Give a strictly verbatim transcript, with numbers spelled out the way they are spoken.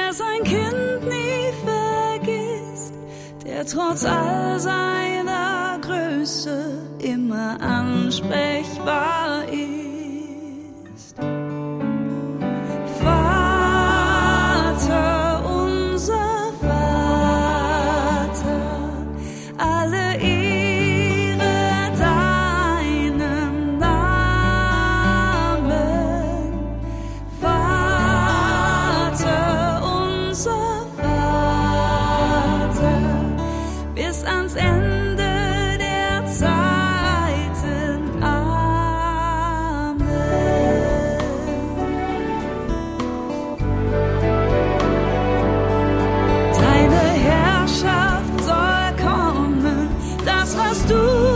der sein Kind nie vergisst, der trotz all seiner Größe immer ansprechbar ist. Vater, unser Vater, alle Ehre deinem Namen. Vater, unser Vater, bis ans Ende der Zeiten. Amen. Deine Herrschaft soll kommen, das, was du